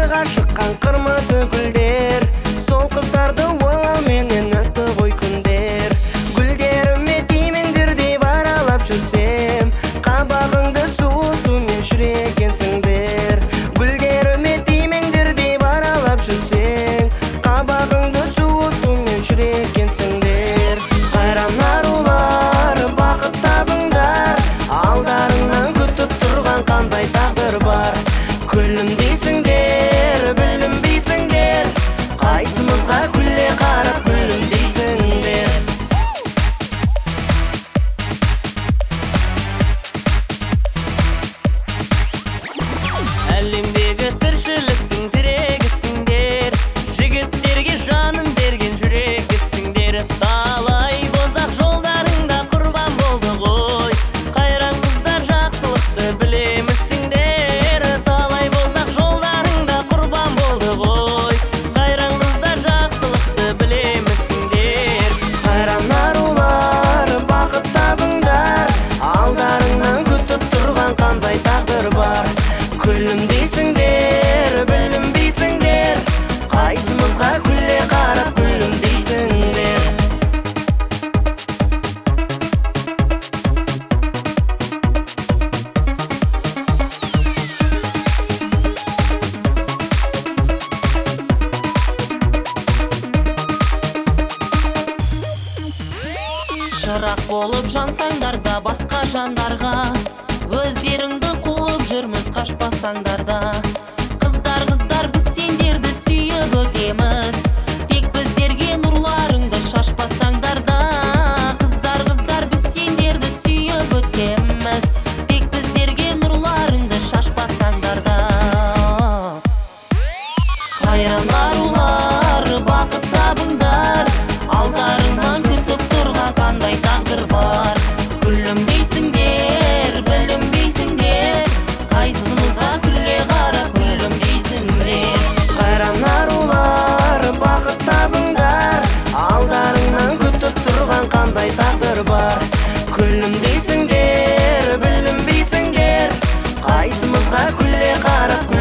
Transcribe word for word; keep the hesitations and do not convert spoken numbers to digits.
Сыртыға шыққан қырмызы гүлдер, сол қыздарды ойлауменен өтті ғой күндер. Гүлдеріме тимеңдер деп аралап жүрсем, қабағыңды суытумен жүр екенсіңдер. Гүлдеріме тимеңдер деп аралап жүрсең, қабағыңды суытумен жүр екенсіңдер. Қайран арулар, бақыт табыңдар, алдарыңнан күтіп тұрған қандай тағдыр бар. Күлімдейсіңдер, білінбейсіңдер, қайсымызға күле қарап күлімдейсіңдер. Әлемдегі тіршіліктің тірегісіңдер, жігіттерге жанын берген жүрегісіңдер. Талай боздақ жолдарыңда құрбан болды ғой, қайран қыздар жақсылықты білемісіңдер. Талай боздақ жолдарыңда құрбан болды ғой, қайран қыздар жақсылықты білемісіңдер. Қайран арулар, бақыт табыңдар, алдарыңнан күтіп тұрған қандай тағдыр бар. Күлімдейсіңдер, білінбейсіңдер, қайсымызға күле қарап күлімдейсіңдер. Шырақ болып жансаңдар да басқа жандарға, өздеріңді қуып жүрміз қашпасаңдар да. Қыздар, қыздар, біз сендерді сүйіп өтеміз, тек біздерге нұрларыңды шашпасаңдар да. Қыздар, қыздар, біз сендерді сүйіп өтеміз, тек біздерге нұрларыңды шашпасаңдар да. Қайран арулар, бақыт табыңдар, алдарыңнан күтіп тұрған қандай тағдыр бар. Күлімдейсіңдер, білінбейсіңдер, қайсымызға күле қарап күлімдейсіңдер. Қайран арулар, бақыт табыңдар, алдарыңнан күтіп тұрған қандай тағдыр бар. Күлімдейсіңдер, білінбейсіңдер, қайсымызға күле қарап